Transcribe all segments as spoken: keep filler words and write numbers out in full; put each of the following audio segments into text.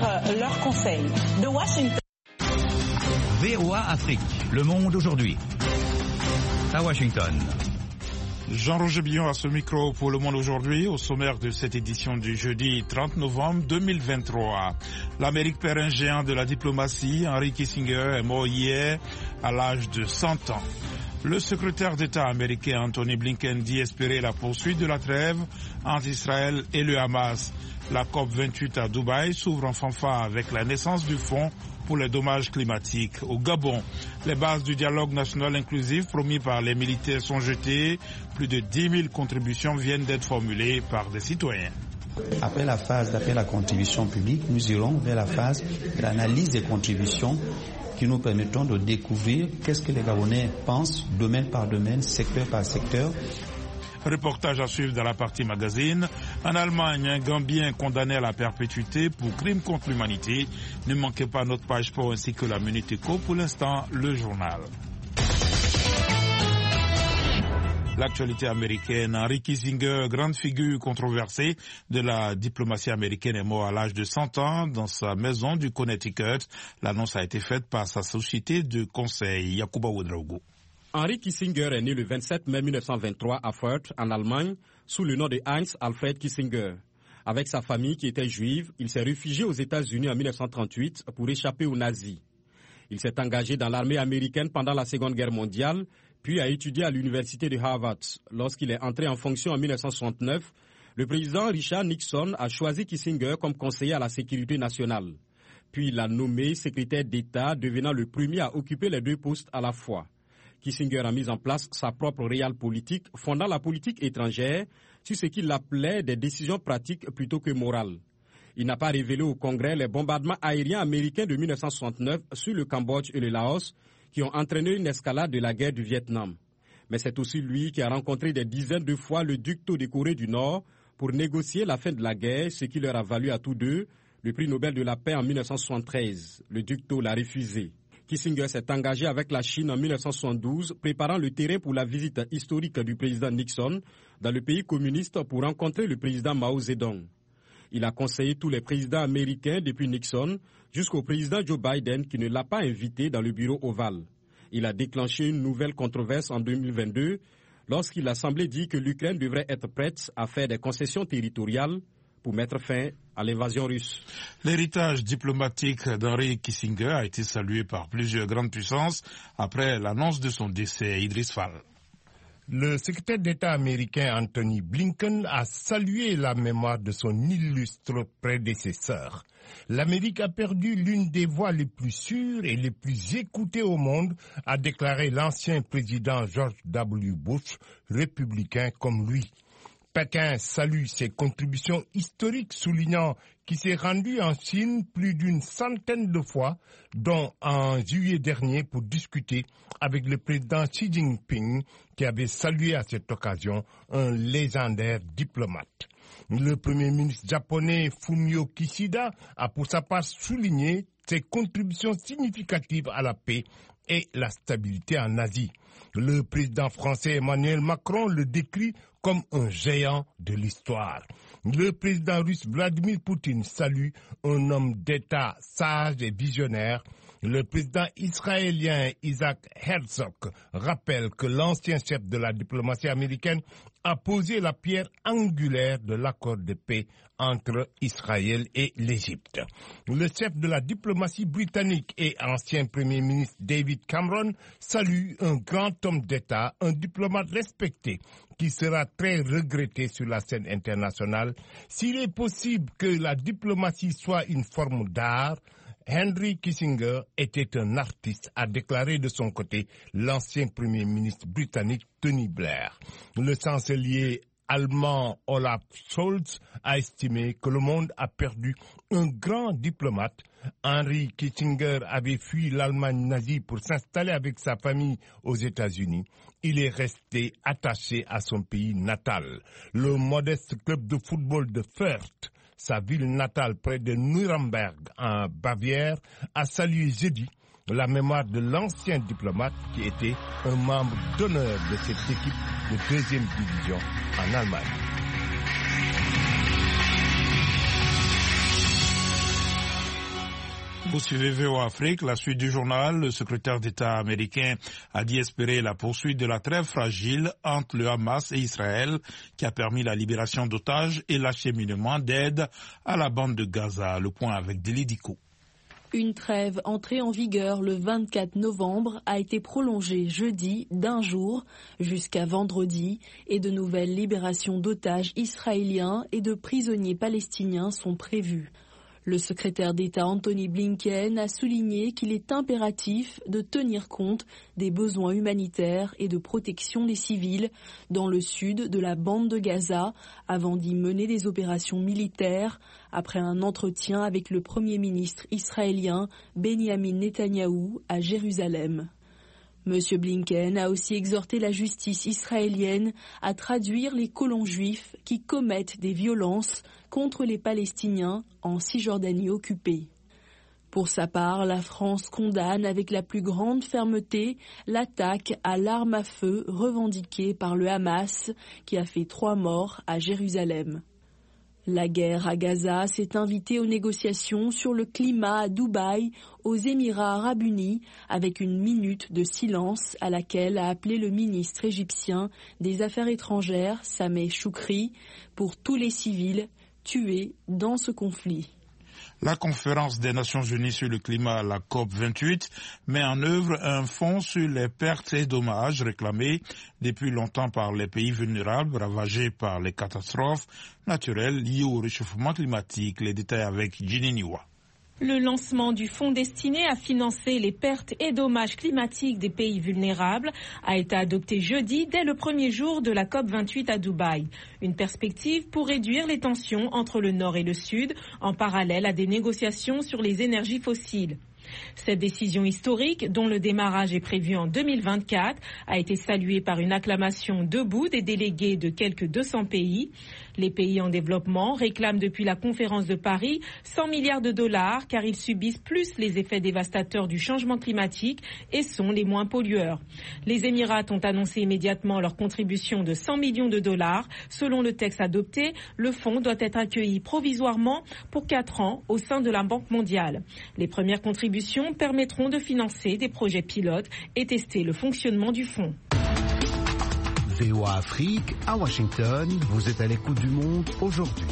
leurs conseils. De Washington. V O A Afrique, Le Monde aujourd'hui. À Washington. Jean-Roger Billon à ce micro pour Le Monde aujourd'hui, au sommaire de cette édition du jeudi trente novembre deux mille vingt-trois. L'Amérique perd un géant de la diplomatie. Henry Kissinger est mort hier à l'âge de cent ans. Le secrétaire d'État américain Anthony Blinken dit espérer la poursuite de la trêve entre Israël et le Hamas. La COP vingt-huit à Dubaï s'ouvre en fanfare avec la naissance du fonds pour les dommages climatiques. Au Gabon, les bases du dialogue national inclusif promis par les militaires sont jetées. Plus de dix mille contributions viennent d'être formulées par des citoyens. Après la phase d'après la contribution publique, nous irons vers la phase de l'analyse des contributions qui nous permettront de découvrir qu'est-ce que les Gabonais pensent, domaine par domaine, secteur par secteur. Reportage à suivre dans la partie magazine. En Allemagne, un Gambien condamné à la perpétuité pour crime contre l'humanité. Ne manquez pas notre page sport ainsi que la Minute Éco. Pour l'instant, le journal. L'actualité américaine, Henry Kissinger, grande figure controversée de la diplomatie américaine, est mort à l'âge de cent ans dans sa maison du Connecticut. L'annonce a été faite par sa société de conseil, Yacouba Ouedraogo. Henry Kissinger est né le vingt-sept mai mille neuf cent vingt-trois à Fürth, en Allemagne, sous le nom de Heinz Alfred Kissinger. Avec sa famille qui était juive, il s'est réfugié aux États-Unis en mille neuf cent trente-huit pour échapper aux nazis. Il s'est engagé dans l'armée américaine pendant la Seconde Guerre mondiale, puis a étudié à l'université de Harvard. Lorsqu'il est entré en fonction en mille neuf cent soixante-neuf, le président Richard Nixon a choisi Kissinger comme conseiller à la sécurité nationale. Puis il l'a nommé secrétaire d'État, devenant le premier à occuper les deux postes à la fois. Kissinger a mis en place sa propre réelle politique, fondant la politique étrangère sur ce qu'il appelait des décisions pratiques plutôt que morales. Il n'a pas révélé au Congrès les bombardements aériens américains de mille neuf cent soixante-neuf sur le Cambodge et le Laos qui ont entraîné une escalade de la guerre du Vietnam. Mais c'est aussi lui qui a rencontré des dizaines de fois le duc de Corée du Nord pour négocier la fin de la guerre, ce qui leur a valu à tous deux le prix Nobel de la paix en mille neuf cent soixante-treize. Le duc l'a refusé. Kissinger s'est engagé avec la Chine en mille neuf cent soixante-douze, préparant le terrain pour la visite historique du président Nixon dans le pays communiste pour rencontrer le président Mao Zedong. Il a conseillé tous les présidents américains depuis Nixon jusqu'au président Joe Biden qui ne l'a pas invité dans le bureau ovale. Il a déclenché une nouvelle controverse en deux mille vingt-deux lorsqu'il a semblé dire que l'Ukraine devrait être prête à faire des concessions territoriales pour mettre fin à l'invasion russe. L'héritage diplomatique d'Henry Kissinger a été salué par plusieurs grandes puissances après l'annonce de son décès. Idriss Fall. Le secrétaire d'État américain Anthony Blinken a salué la mémoire de son illustre prédécesseur. L'Amérique a perdu l'une des voix les plus sûres et les plus écoutées au monde, a déclaré l'ancien président George W. Bush, républicain comme lui. Pékin salue ses contributions historiques, soulignant qu'il s'est rendu en Chine plus d'une centaine de fois, dont en juillet dernier pour discuter avec le président Xi Jinping, qui avait salué à cette occasion un légendaire diplomate. Le premier ministre japonais Fumio Kishida a pour sa part souligné ses contributions significatives à la paix et la stabilité en Asie. Le président français Emmanuel Macron le décrit comme un géant de l'histoire. Le président russe Vladimir Poutine salue un homme d'État sage et visionnaire. Le président israélien Isaac Herzog rappelle que l'ancien chef de la diplomatie américaine a posé la pierre angulaire de l'accord de paix entre Israël et l'Égypte. Le chef de la diplomatie britannique et ancien premier ministre David Cameron salue un grand homme d'État, un diplomate respecté, qui sera très regretté sur la scène internationale. S'il est possible que la diplomatie soit une forme d'art, Henry Kissinger était un artiste, a déclaré de son côté l'ancien premier ministre britannique Tony Blair. Le chancelier allemand Olaf Scholz a estimé que le monde a perdu un grand diplomate. Henry Kissinger avait fui l'Allemagne nazie pour s'installer avec sa famille aux États-Unis. Il est resté attaché à son pays natal. Le modeste club de football de Fürth, sa ville natale près de Nuremberg en Bavière, a salué jeudi la mémoire de l'ancien diplomate qui était un membre d'honneur de cette équipe de deuxième division en Allemagne. Vous suivez V O A Afrique, la suite du journal. Le secrétaire d'État américain a dit espérer la poursuite de la trêve fragile entre le Hamas et Israël qui a permis la libération d'otages et l'acheminement d'aide à la bande de Gaza. Le point avec Deli Diko. Une trêve entrée en vigueur le vingt-quatre novembre a été prolongée jeudi d'un jour jusqu'à vendredi et de nouvelles libérations d'otages israéliens et de prisonniers palestiniens sont prévues. Le secrétaire d'État Anthony Blinken a souligné qu'il est impératif de tenir compte des besoins humanitaires et de protection des civils dans le sud de la bande de Gaza avant d'y mener des opérations militaires après un entretien avec le Premier ministre israélien Benjamin Netanyahou à Jérusalem. Monsieur Blinken a aussi exhorté la justice israélienne à traduire les colons juifs qui commettent des violences contre les Palestiniens en Cisjordanie occupée. Pour sa part, la France condamne avec la plus grande fermeté l'attaque à l'arme à feu revendiquée par le Hamas qui a fait trois morts à Jérusalem. La guerre à Gaza s'est invitée aux négociations sur le climat à Dubaï, aux Émirats arabes unis, avec une minute de silence à laquelle a appelé le ministre égyptien des Affaires étrangères, Sameh Choukri, pour tous les civils tués dans ce conflit. La conférence des Nations Unies sur le climat, la COP vingt-huit, met en œuvre un fonds sur les pertes et dommages réclamés depuis longtemps par les pays vulnérables ravagés par les catastrophes naturelles liées au réchauffement climatique. Les détails avec Ginny Niwa. Le lancement du fonds destiné à financer les pertes et dommages climatiques des pays vulnérables a été adopté jeudi dès le premier jour de la COP vingt-huit à Dubaï. Une perspective pour réduire les tensions entre le Nord et le Sud en parallèle à des négociations sur les énergies fossiles. Cette décision historique, dont le démarrage est prévu en deux mille vingt-quatre, a été saluée par une acclamation debout des délégués de quelques deux cents pays. Les pays en développement réclament depuis la conférence de Paris cent milliards de dollars car ils subissent plus les effets dévastateurs du changement climatique et sont les moins pollueurs. Les Émirats ont annoncé immédiatement leur contribution de cent millions de dollars. Selon le texte adopté, le fonds doit être accueilli provisoirement pour quatre ans au sein de la Banque mondiale. Les premières contributions permettront de financer des projets pilotes et tester le fonctionnement du fonds. V O A Afrique, à Washington, vous êtes à l'écoute du monde aujourd'hui.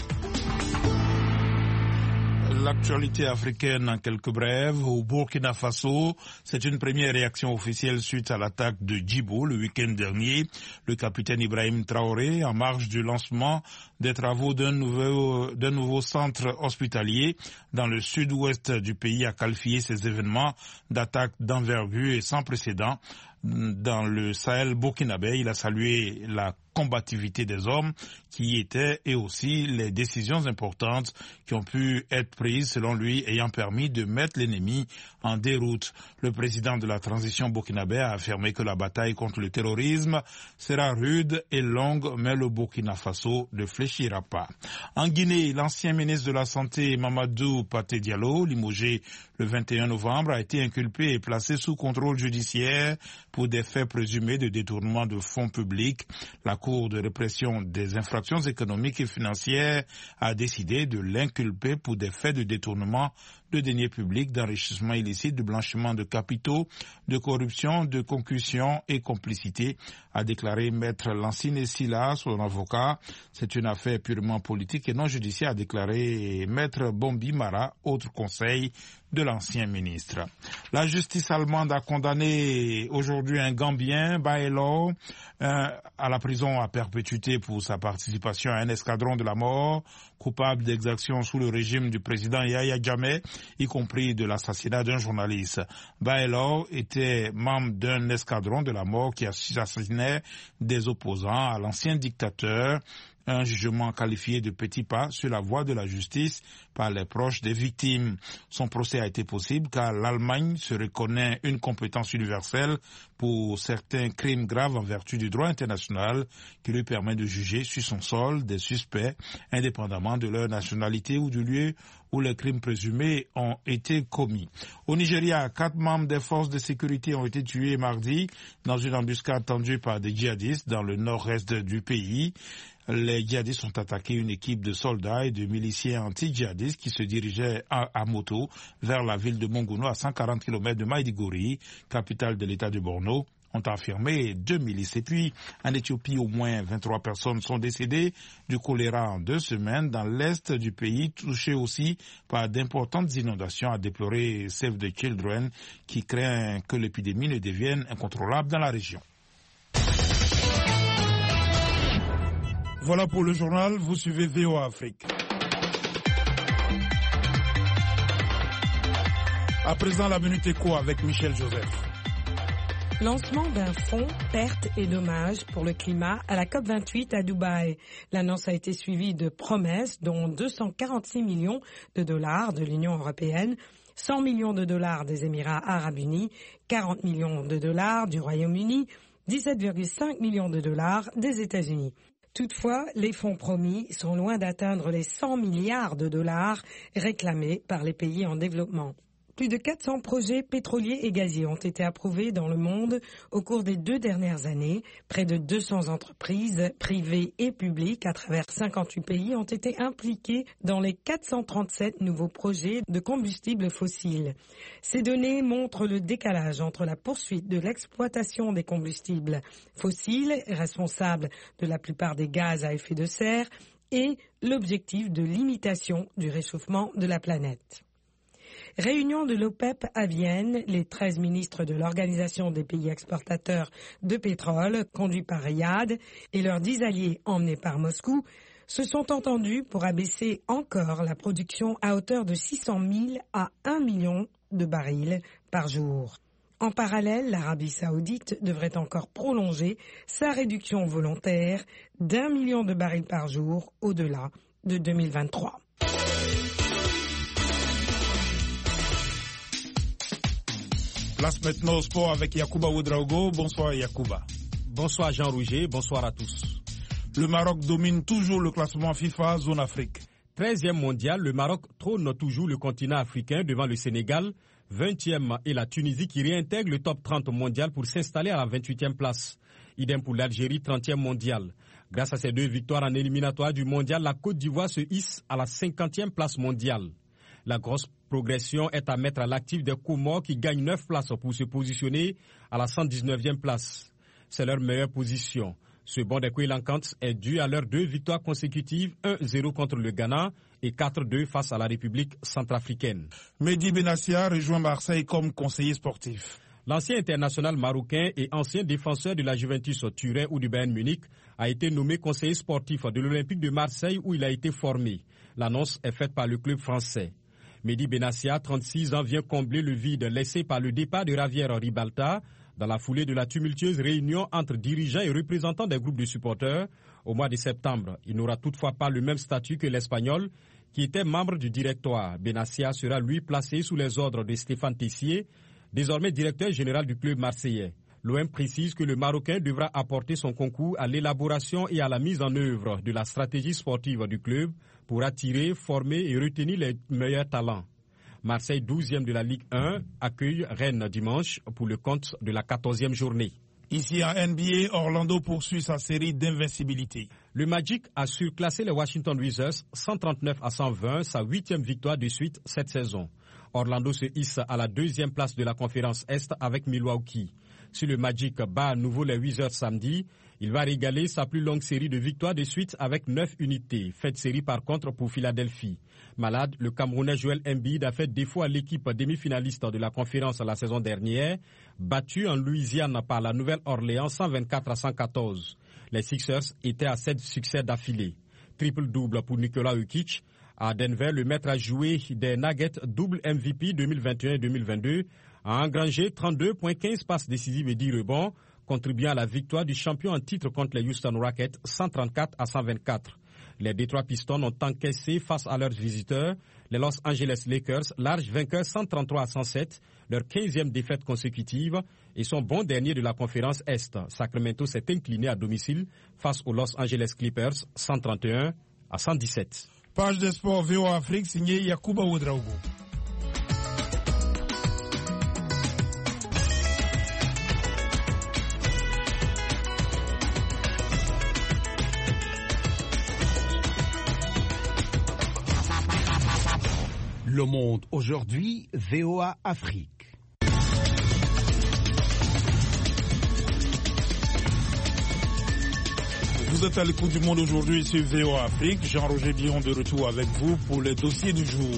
L'actualité africaine en quelques brèves. Au Burkina Faso, c'est une première réaction officielle suite à l'attaque de Djibo le week-end dernier. Le capitaine Ibrahim Traoré, en marge du lancement des travaux d'un nouveau, d'un nouveau centre hospitalier dans le sud-ouest du pays, a qualifié ces événements d'attaque d'envergure et sans précédent dans le Sahel burkinabé. Il a salué la combativité des hommes qui y étaient et aussi les décisions importantes qui ont pu être prises, selon lui, ayant permis de mettre l'ennemi en déroute. Le président de la transition burkinabé a affirmé que la bataille contre le terrorisme sera rude et longue, mais le Burkina Faso ne fléchira pas. En Guinée, l'ancien ministre de la Santé, Mamadou Paté Diallo, limogé le vingt et un novembre, a été inculpé et placé sous contrôle judiciaire pour des faits présumés de détournement de fonds publics. La Cour de répression des infractions économiques et financières a décidé de l'inculper pour des faits de détournement de deniers publics, d'enrichissement illicite, de blanchiment de capitaux, de corruption, de concussion et complicité, a déclaré Maître Lansine Silla, son avocat. C'est une affaire purement politique et non judiciaire, a déclaré Maître Bombi Mara, autre conseil de l'ancien ministre. La justice allemande a condamné aujourd'hui un Gambien, Baelo, euh, à la prison à perpétuité pour sa participation à un escadron de la mort, coupable d'exactions sous le régime du président Yahya Jammeh, y compris de l'assassinat d'un journaliste. Baelo était membre d'un escadron de la mort qui assassinait des opposants à l'ancien dictateur. Un jugement qualifié de petit pas sur la voie de la justice par les proches des victimes. Son procès a été possible car l'Allemagne se reconnaît une compétence universelle pour certains crimes graves en vertu du droit international qui lui permet de juger sur son sol des suspects indépendamment de leur nationalité ou du lieu où les crimes présumés ont été commis. Au Nigeria, quatre membres des forces de sécurité ont été tués mardi dans une embuscade tendue par des djihadistes dans le nord-est du pays. Les djihadistes ont attaqué une équipe de soldats et de miliciens anti-djihadistes qui se dirigeaient à, à moto vers la ville de Monguno à cent quarante kilomètres de Maïdigori, capitale de l'état de Borno, ont affirmé deux milices. Et puis, en Éthiopie, au moins vingt-trois personnes sont décédées du choléra en deux semaines dans l'est du pays, touché aussi par d'importantes inondations, a déploré Save the Children, qui craint que l'épidémie ne devienne incontrôlable dans la région. Voilà pour le journal, vous suivez V O A Afrique. À présent, la Minute Éco avec Michel Joseph. Lancement d'un fonds pertes et dommages pour le climat à la COP vingt-huit à Dubaï. L'annonce a été suivie de promesses dont deux cent quarante-six millions de dollars de l'Union européenne, cent millions de dollars des Émirats arabes unis, quarante millions de dollars du Royaume-Uni, dix-sept virgule cinq millions de dollars des États-Unis. Toutefois, les fonds promis sont loin d'atteindre les cent milliards de dollars réclamés par les pays en développement. Plus de quatre cents projets pétroliers et gaziers ont été approuvés dans le monde au cours des deux dernières années. Près de deux cents entreprises privées et publiques à travers cinquante-huit pays ont été impliquées dans les quatre cent trente-sept nouveaux projets de combustibles fossiles. Ces données montrent le décalage entre la poursuite de l'exploitation des combustibles fossiles, responsables de la plupart des gaz à effet de serre, et l'objectif de limitation du réchauffement de la planète. Réunion de l'OPEP à Vienne, les treize ministres de l'Organisation des pays exportateurs de pétrole, conduits par Riyad, et leurs dix alliés emmenés par Moscou, se sont entendus pour abaisser encore la production à hauteur de six cent mille à un million de barils par jour. En parallèle, l'Arabie saoudite devrait encore prolonger sa réduction volontaire d'un million de barils par jour au-delà de deux mille vingt-trois. Place maintenant au sport avec Yacouba Ouedraogo. Bonsoir Yacouba. Bonsoir Jean-Rouget, bonsoir à tous. Le Maroc domine toujours le classement FIFA Zone Afrique. treizième mondial, le Maroc trône toujours le continent africain devant le Sénégal, vingtième et la Tunisie qui réintègre le top trente mondial pour s'installer à la vingt-huitième place. Idem pour l'Algérie, trentième mondial. Grâce à ces deux victoires en éliminatoire du mondial, la Côte d'Ivoire se hisse à la cinquantième place mondiale. La grosse progression est à mettre à l'actif des Comores qui gagnent neuf places pour se positionner à la cent dix-neuvième place. C'est leur meilleure position. Ce bond des Kouélankants est dû à leurs deux victoires consécutives, un zéro contre le Ghana et quatre deux face à la République centrafricaine. Mehdi Benassia rejoint Marseille comme conseiller sportif. L'ancien international marocain et ancien défenseur de la Juventus Turin ou du Bayern Munich a été nommé conseiller sportif de l'Olympique de Marseille où il a été formé. L'annonce est faite par le club français. Mehdi Benassia, trente-six ans, vient combler le vide laissé par le départ de Javier Ribalta dans la foulée de la tumultueuse réunion entre dirigeants et représentants des groupes de supporters au mois de septembre. Il n'aura toutefois pas le même statut que l'Espagnol qui était membre du directoire. Benassia sera lui placé sous les ordres de Stéphane Tessier, désormais directeur général du club marseillais. L'O M précise que le Marocain devra apporter son concours à l'élaboration et à la mise en œuvre de la stratégie sportive du club pour attirer, former et retenir les meilleurs talents. Marseille, douzième de la Ligue un, accueille Rennes dimanche pour le compte de la quatorzième journée. Ici en N B A, Orlando poursuit sa série d'invincibilité. Le Magic a surclassé les Washington Wizards cent trente-neuf à cent vingt, sa huitième victoire de suite cette saison. Orlando se hisse à la deuxième place de la conférence Est avec Milwaukee. Si le Magic bat à nouveau les Wizards samedi, il va régaler sa plus longue série de victoires de suite avec neuf unités. Faites série par contre pour Philadelphie. Malade, le Camerounais Joel Embiid a fait défaut à l'équipe demi-finaliste de la conférence la saison dernière, battue en Louisiane par la Nouvelle-Orléans cent vingt-quatre à cent quatorze. Les Sixers étaient à sept succès d'affilée. Triple-double pour Nikola Jokic. À Denver, le maître a joué des Nuggets double M V P deux mille vingt et un deux mille vingt-deux, a engrangé trente-deux virgule quinze passes décisives et dix rebonds, contribuant à la victoire du champion en titre contre les Houston Rockets cent trente-quatre à cent vingt-quatre. Les Detroit Pistons ont encaissé face à leurs visiteurs les Los Angeles Lakers, large vainqueurs cent trente-trois à cent sept, leur quinzième défaite consécutive et son bon dernier de la conférence Est. Sacramento s'est incliné à domicile face aux Los Angeles Clippers cent trente et un à cent dix-sept. Page des sports V O A Afrique, signé Yacouba Ouedraogo. Le Monde aujourd'hui, V O A Afrique. Vous êtes à l'écoute du Monde aujourd'hui sur V O A Afrique. Jean-Roger Billon de retour avec vous pour les dossiers du jour.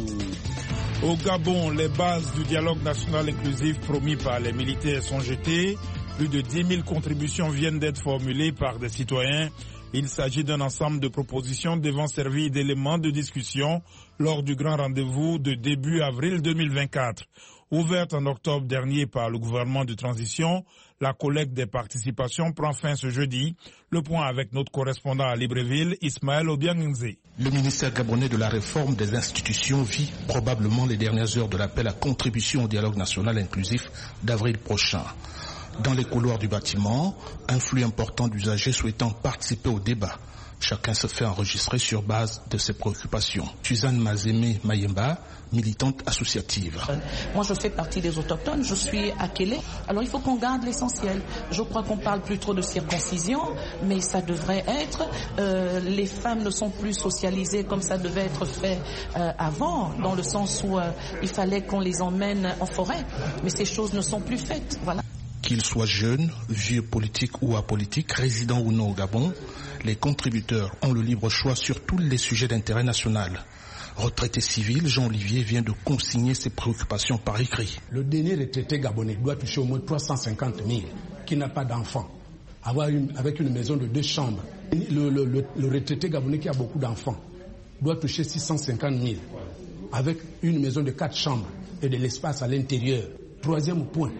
Au Gabon, les bases du dialogue national inclusif promis par les militaires sont jetées. Plus de dix mille contributions viennent d'être formulées par des citoyens. Il s'agit d'un ensemble de propositions devant servir d'éléments de discussion lors du grand rendez-vous de début avril deux mille vingt-quatre. Ouverte en octobre dernier par le gouvernement de transition, la collecte des participations prend fin ce jeudi. Le point avec notre correspondant à Libreville, Ismaël Obiangnze. Le ministère gabonais de la réforme des institutions vit probablement les dernières heures de l'appel à contribution au dialogue national inclusif d'avril prochain. Dans les couloirs du bâtiment, un flux important d'usagers souhaitant participer au débat. Chacun se fait enregistrer sur base de ses préoccupations. Suzanne Mazeme Mayemba, militante associative. Moi, je fais partie des autochtones, je suis à Kélé. Alors, il faut qu'on garde l'essentiel. Je crois qu'on parle plus trop de circoncision, mais ça devrait être. Euh, les femmes ne sont plus socialisées comme ça devait être fait euh, avant, dans le sens où euh, il fallait qu'on les emmène en forêt. Mais ces choses ne sont plus faites. Voilà. Qu'ils soient jeunes, vieux politiques ou apolitiques, résidents ou non au Gabon, les contributeurs ont le libre choix sur tous les sujets d'intérêt national. Retraité civil, Jean-Olivier vient de consigner ses préoccupations par écrit. Le dernier retraité gabonais doit toucher au moins trois cent cinquante mille, qui n'a pas d'enfants, avoir une, avec une maison de deux chambres. Le, le, le, le retraité gabonais qui a beaucoup d'enfants doit toucher six cent cinquante mille, avec une maison de quatre chambres et de l'espace à l'intérieur. Troisième point,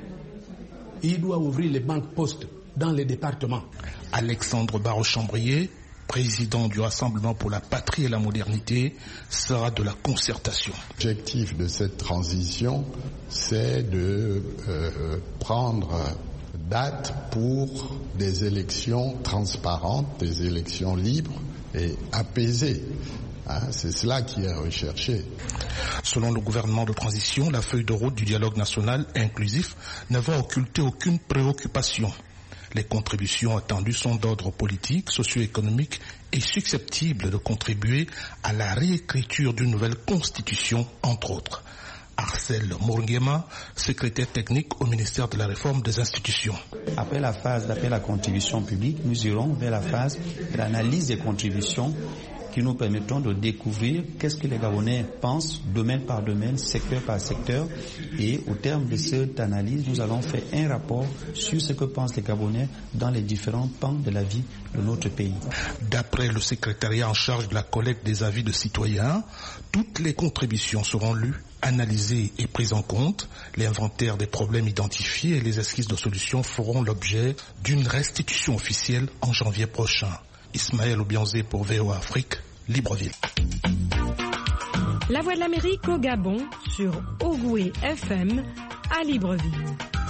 il doit ouvrir les banques postes dans les départements. Alexandre Barreau-Chambrier, président du Rassemblement pour la patrie et la modernité, sera de la concertation. L'objectif de cette transition, c'est de euh, prendre date pour des élections transparentes, des élections libres et apaisées. Hein, c'est cela qui est recherché. Selon le gouvernement de transition, la feuille de route du dialogue national inclusif ne va occulter aucune préoccupation. Les contributions attendues sont d'ordre politique, socio-économique et susceptibles de contribuer à la réécriture d'une nouvelle constitution, entre autres. Arcel Mourguema, secrétaire technique au ministère de la Réforme des institutions. Après la phase d'appel à contribution publique, nous irons vers la phase de l'analyse des contributions qui nous permettront de découvrir qu'est-ce que les Gabonais pensent, domaine par domaine, secteur par secteur. Et au terme de cette analyse, nous allons faire un rapport sur ce que pensent les Gabonais dans les différents pans de la vie de notre pays. D'après le secrétariat en charge de la collecte des avis de citoyens, toutes les contributions seront lues, analysées et prises en compte. L'inventaire des problèmes identifiés et les esquisses de solutions feront l'objet d'une restitution officielle en janvier prochain. Ismaël Obiangze pour V O A Afrique, Libreville. La Voix de l'Amérique au Gabon sur Ogoué F M à Libreville.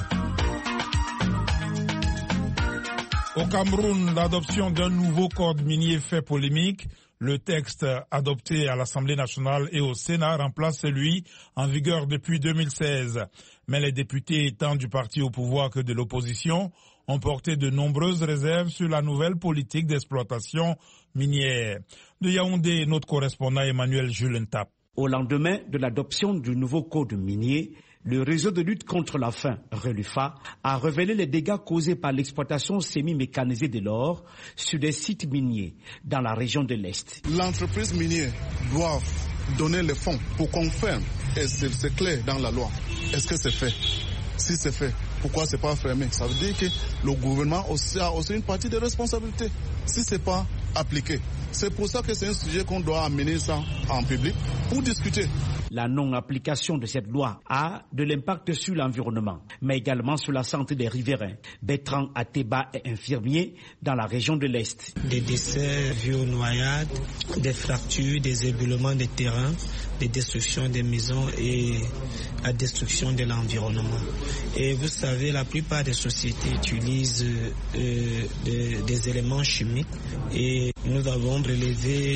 Au Cameroun, l'adoption d'un nouveau code minier fait polémique. Le texte adopté à l'Assemblée nationale et au Sénat remplace celui en vigueur depuis deux mille seize. Mais les députés, tant du parti au pouvoir que de l'opposition, ont porté de nombreuses réserves sur la nouvelle politique d'exploitation minière. De Yaoundé, notre correspondant Emmanuel Julentap. Au lendemain de l'adoption du nouveau code minier, le réseau de lutte contre la faim, RELUFA, a révélé les dégâts causés par l'exploitation semi-mécanisée de l'or sur des sites miniers dans la région de l'Est. L'entreprise minière doit donner les fonds pour qu'on ferme. Et c'est clair dans la loi. Est-ce que c'est fait? Si c'est fait, pourquoi c'est pas fermé? Ça veut dire que le gouvernement aussi a aussi une partie de responsabilité si c'est pas appliqué. C'est pour ça que c'est un sujet qu'on doit amener ça en public pour discuter. La non-application de cette loi a de l'impact sur l'environnement, mais également sur la santé des riverains. Bertrand Ateba est infirmier dans la région de l'Est. Des décès dus aux noyades, des fractures, des éboulements de terrain, des destructions des maisons et la destruction de l'environnement. Et vous savez, la plupart des sociétés utilisent euh, des, des éléments chimiques et nous avons relevé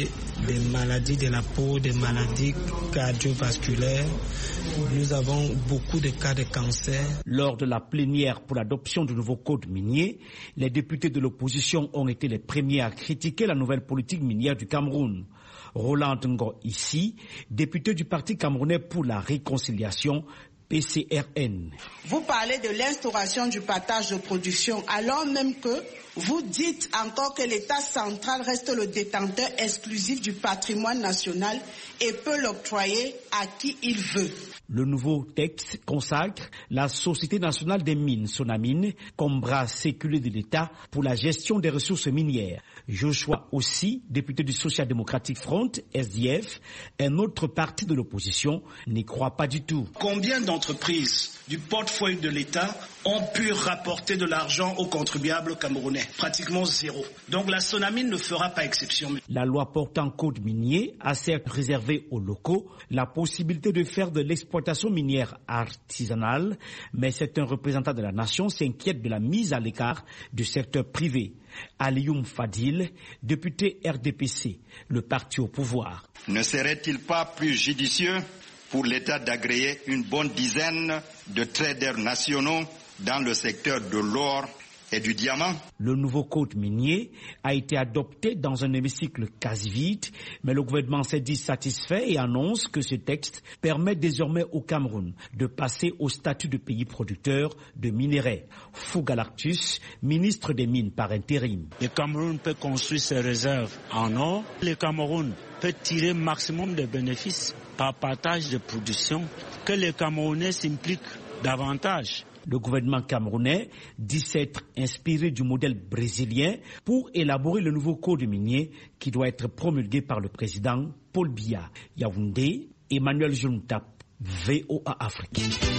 des maladies de la peau, des maladies cardiovasculaires. Nous avons beaucoup de cas de cancer. Lors de la plénière pour l'adoption du nouveau code minier, les députés de l'opposition ont été les premiers à critiquer la nouvelle politique minière du Cameroun. Roland Ngo ici, député du Parti camerounais pour la réconciliation, P C R N. Vous parlez de l'instauration du partage de production alors même que vous dites encore que l'État central reste le détenteur exclusif du patrimoine national et peut l'octroyer à qui il veut. Le nouveau texte consacre la Société nationale des mines, Sonamine, comme bras séculé de l'État pour la gestion des ressources minières. Joshua aussi, député du Social Democratic Front, S D F, un autre parti de l'opposition, n'y croit pas du tout. Combien d'entreprises du portefeuille de l'État ont pu rapporter de l'argent aux contribuables camerounais? Pratiquement zéro. Donc la Sonamine ne fera pas exception. La loi portant code minier a certes réservé aux locaux la possibilité de faire de l'exploitation minière artisanale, mais certains représentants de la nation s'inquiètent de la mise à l'écart du secteur privé. Alioum Fadil, député R D P C, le parti au pouvoir. Ne serait-il pas plus judicieux pour l'État d'agréer une bonne dizaine de traders nationaux dans le secteur de l'or et du diamant? Le nouveau code minier a été adopté dans un hémicycle quasi vide, mais le gouvernement s'est dit satisfait et annonce que ce texte permet désormais au Cameroun de passer au statut de pays producteur de minerais. Fougalactus, ministre des Mines par intérim. Le Cameroun peut construire ses réserves en or. Le Cameroun peut tirer maximum de bénéfices par partage de production, que les Camerounais s'impliquent davantage. Le gouvernement camerounais dit s'être inspiré du modèle brésilien pour élaborer le nouveau code minier qui doit être promulgué par le président Paul Biya. Yaoundé, Emmanuel Juntap, V O A Afrique.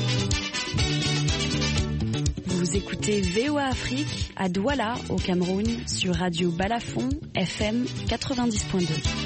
Vous écoutez V O A Afrique à Douala, au Cameroun, sur Radio Balafon, F M quatre-vingt-dix point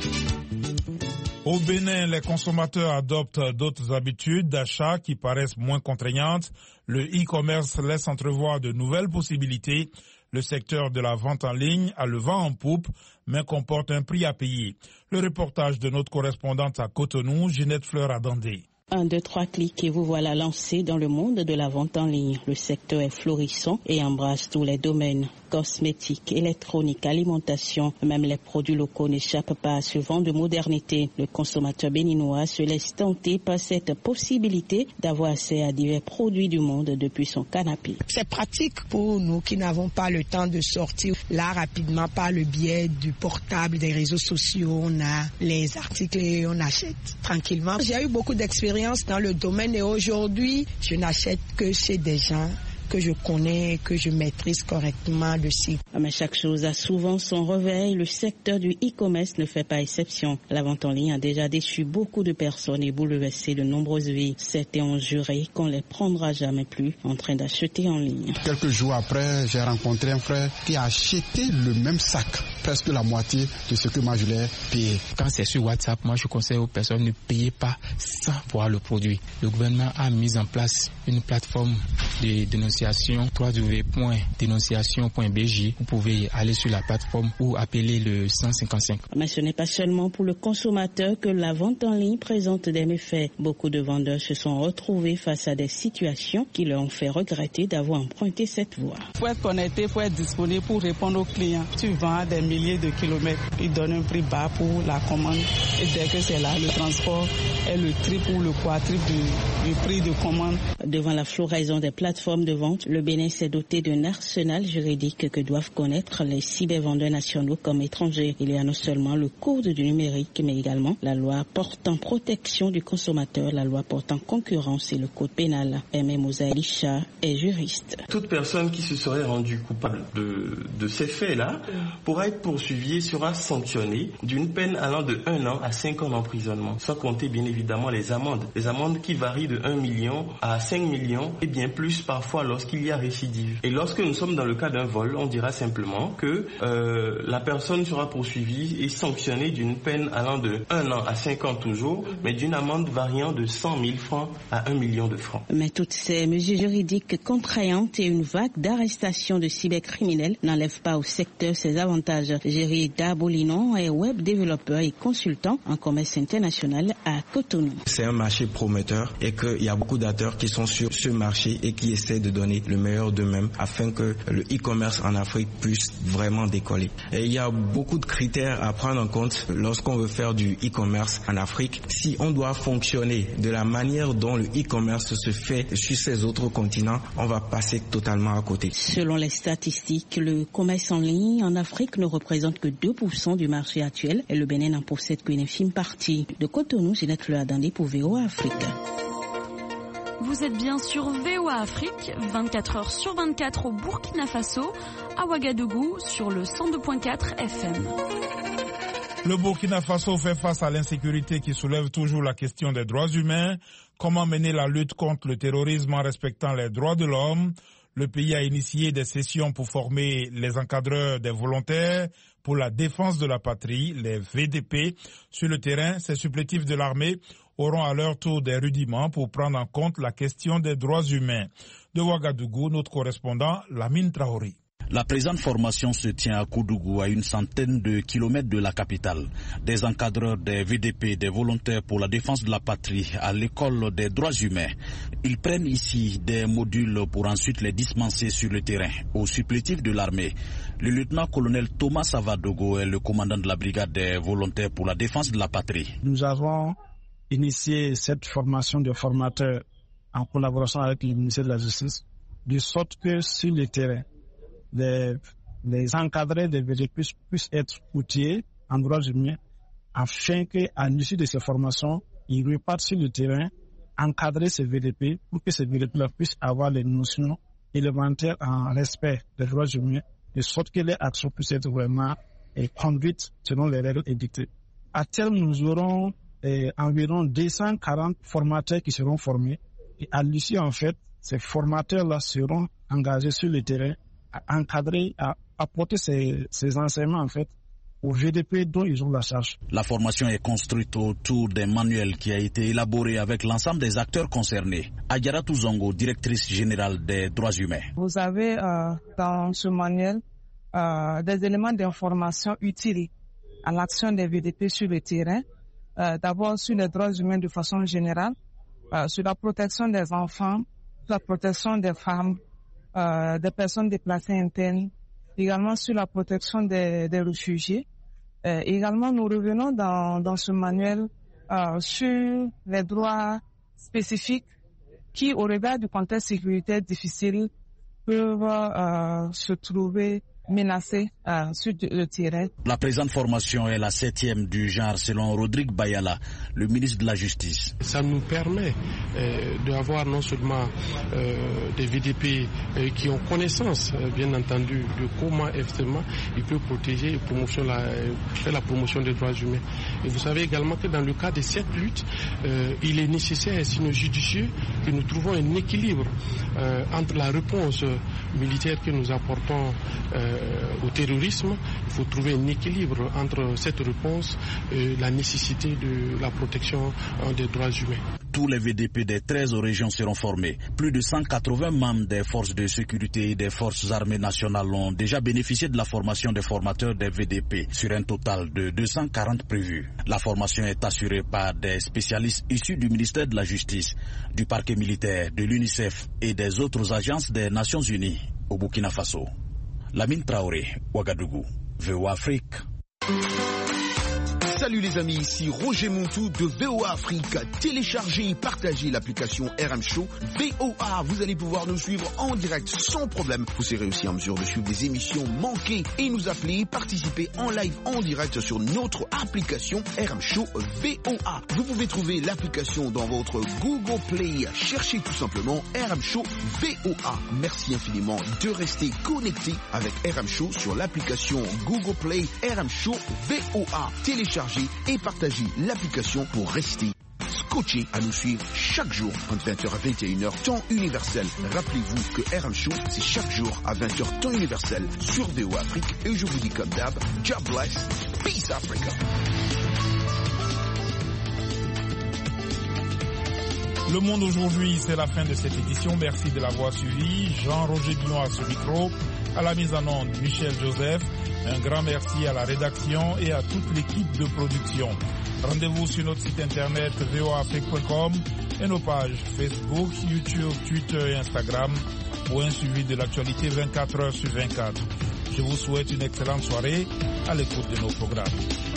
deux. Au Bénin, les consommateurs adoptent d'autres habitudes d'achat qui paraissent moins contraignantes. Le e-commerce laisse entrevoir de nouvelles possibilités. Le secteur de la vente en ligne a le vent en poupe, mais comporte un prix à payer. Le reportage de notre correspondante à Cotonou, Ginette Fleur-Adandé. Un, deux, trois clics et vous voilà lancé dans le monde de la vente en ligne. Le secteur est florissant et embrasse tous les domaines. Cosmétiques, électronique, alimentation, même les produits locaux n'échappent pas à ce vent de modernité. Le consommateur béninois se laisse tenter par cette possibilité d'avoir accès à divers produits du monde depuis son canapé. C'est pratique pour nous qui n'avons pas le temps de sortir là rapidement par le biais du portable, des réseaux sociaux. On a les articles et on achète tranquillement. J'ai eu beaucoup d'expérience dans le domaine et aujourd'hui, je n'achète que chez des gens que je connais, que je maîtrise correctement le site. Mais chaque chose a souvent son réveil. Le secteur du e-commerce ne fait pas exception. La vente en ligne a déjà déçu beaucoup de personnes et bouleversé de nombreuses vies. Certains ont juré qu'on ne les prendra jamais plus en train d'acheter en ligne. Quelques jours après, j'ai rencontré un frère qui a acheté le même sac, presque la moitié de ce que moi je l'ai payé. Quand c'est sur WhatsApp, moi je conseille aux personnes ne payez pas sans voir le produit. Le gouvernement a mis en place une plateforme de dénonciation w w w point dénonciation point b j. Vous pouvez aller sur la plateforme ou appeler le cent cinquante-cinq. Mais ce n'est pas seulement pour le consommateur que la vente en ligne présente des méfaits. Beaucoup de vendeurs se sont retrouvés face à des situations qui leur ont fait regretter d'avoir emprunté cette voie. Il faut être connecté, il faut être disponible pour répondre aux clients. Tu vends à des milliers de kilomètres, ils donnent un prix bas pour la commande et dès que c'est là, le transport est le triple ou le quadruple du, du prix de commande. Devant la floraison des plateformes de vente, le Bénin s'est doté d'un arsenal juridique que doivent connaître les cybervendeurs nationaux comme étrangers. Il y a non seulement le code du numérique, mais également la loi portant protection du consommateur, la loi portant concurrence et le code pénal. M. Moussa Elisha est juriste. Toute personne qui se serait rendue coupable de, de ces faits-là pourra être poursuivie et sera sanctionnée d'une peine allant de un an à cinq ans d'emprisonnement, sans compter bien évidemment les amendes. Les amendes qui varient de un million à cinq millions et bien plus plus parfois lorsqu'il y a récidive. Et lorsque nous sommes dans le cas d'un vol, on dira simplement que euh, la personne sera poursuivie et sanctionnée d'une peine allant de un an à cinq ans toujours, mais d'une amende variant de cent mille francs à un million de francs. Mais toutes ces mesures juridiques contraignantes et une vague d'arrestations de cybercriminels n'enlèvent pas au secteur ses avantages. Géry Dabolinon est web développeur et consultant en commerce international à Cotonou. C'est un marché prometteur et qu'il y a beaucoup d'acteurs qui sont sur ce marché et qui essaient de donner le meilleur d'eux-mêmes afin que le e-commerce en Afrique puisse vraiment décoller. Et il y a beaucoup de critères à prendre en compte lorsqu'on veut faire du e-commerce en Afrique. Si on doit fonctionner de la manière dont le e-commerce se fait sur ces autres continents, on va passer totalement à côté. Selon les statistiques, le commerce en ligne en Afrique ne représente que deux pour cent du marché actuel et le Bénin n'en possède qu'une infime partie. De Cotonou, Ginette Leadandé pour V O A Afrique. Vous êtes bien sur V O A Afrique, vingt-quatre heures sur vingt-quatre au Burkina Faso, à Ouagadougou sur le cent deux virgule quatre F M. Le Burkina Faso fait face à l'insécurité qui soulève toujours la question des droits humains. Comment mener la lutte contre le terrorisme en respectant les droits de l'homme? Le pays a initié des sessions pour former les encadreurs des volontaires pour la défense de la patrie, les V D P. Sur le terrain, ces supplétifs de l'armée auront à leur tour des rudiments pour prendre en compte la question des droits humains. De Ouagadougou, notre correspondant Lamine Traoré. La présente formation se tient à Koudougou, à une centaine de kilomètres de la capitale. Des encadreurs des V D P, des volontaires pour la défense de la patrie, à l'école des droits humains. Ils prennent ici des modules pour ensuite les dispenser sur le terrain, aux supplétifs de l'armée. Le lieutenant-colonel Thomas Savadogo est le commandant de la brigade des volontaires pour la défense de la patrie. Nous avons initié cette formation de formateurs en collaboration avec le ministère de la Justice, de sorte que sur le terrain, Les, les encadrés des V D P puissent être outillés en droits humains afin qu'à l'issue de ces formations, ils repartent sur le terrain, encadrer ces V D P pour que ces V D P puissent avoir les notions élémentaires en respect des droits humains, de sorte que les actions puissent être vraiment eh, conduites selon les règles édictées. À terme, nous aurons eh, environ deux cent quarante formateurs qui seront formés et à l'issue, en fait, ces formateurs-là seront engagés sur le terrain à encadrer, à apporter ces, ces enseignements en fait aux V D P dont ils ont la charge. La formation est construite autour d'un manuel qui a été élaboré avec l'ensemble des acteurs concernés. Adjara Touzongo, directrice générale des droits humains. Vous avez euh, dans ce manuel euh, des éléments d'information utiles à l'action des V D P sur le terrain. Euh, d'abord sur les droits humains de façon générale, euh, sur la protection des enfants, sur la protection des femmes, Euh, des personnes déplacées internes, également sur la protection des, des réfugiés. Euh, également, nous revenons dans, dans ce manuel euh, sur les droits spécifiques qui, au regard du contexte sécuritaire difficile, peuvent euh, se trouver menacés euh, sur le terrain. La présente formation est la septième du genre selon Rodrigue Bayala, le ministre de la Justice. Ça nous permet euh, d'avoir non seulement euh, des V D P euh, qui ont connaissance, euh, bien entendu, de comment effectivement ils peuvent protéger et promotion la, euh, faire la promotion des droits humains. Et vous savez également que dans le cas de cette lutte, euh, il est nécessaire et sinon judicieux que nous trouvons un équilibre euh, entre la réponse militaire que nous apportons euh, au terrorisme. Il faut trouver un équilibre entre cette réponse et la nécessité de la protection des droits humains. Tous les V D P des treize régions seront formés. Plus de cent quatre-vingts membres des forces de sécurité et des forces armées nationales ont déjà bénéficié de la formation des formateurs des V D P sur un total de deux cent quarante prévus. La formation est assurée par des spécialistes issus du ministère de la Justice, du parquet militaire, de l'UNICEF et des autres agences des Nations Unies au Burkina Faso. Lamine Traoré, Ouagadougou, V O A Afrique. Salut les amis, ici Roger Montou de V O A Afrique. Téléchargez et partagez l'application R M Show V O A. Vous allez pouvoir nous suivre en direct sans problème. Vous serez aussi en mesure de suivre des émissions manquées et nous appeler, participer en live en direct sur notre application R M Show V O A. Vous pouvez trouver l'application dans votre Google Play. Cherchez tout simplement R M Show V O A. Merci infiniment de rester connecté avec R M Show sur l'application Google Play R M Show V O A. Téléchargez et partagez l'application pour rester scotché à nous suivre chaque jour entre vingt heures à vingt et une heures, temps universel. Rappelez-vous que R M Show, c'est chaque jour à vingt heures, temps universel sur V O A Afrique. Et je vous dis comme d'hab, God bless, peace Africa. Le Monde aujourd'hui, c'est la fin de cette édition. Merci de l'avoir suivi. Jean-Roger Billon à ce micro, à la mise en onde, Michel Joseph. Un grand merci à la rédaction et à toute l'équipe de production. Rendez-vous sur notre site internet v o a afrique point com et nos pages Facebook, YouTube, Twitter et Instagram pour un suivi de l'actualité vingt-quatre heures sur vingt-quatre. Je vous souhaite une excellente soirée à l'écoute de nos programmes.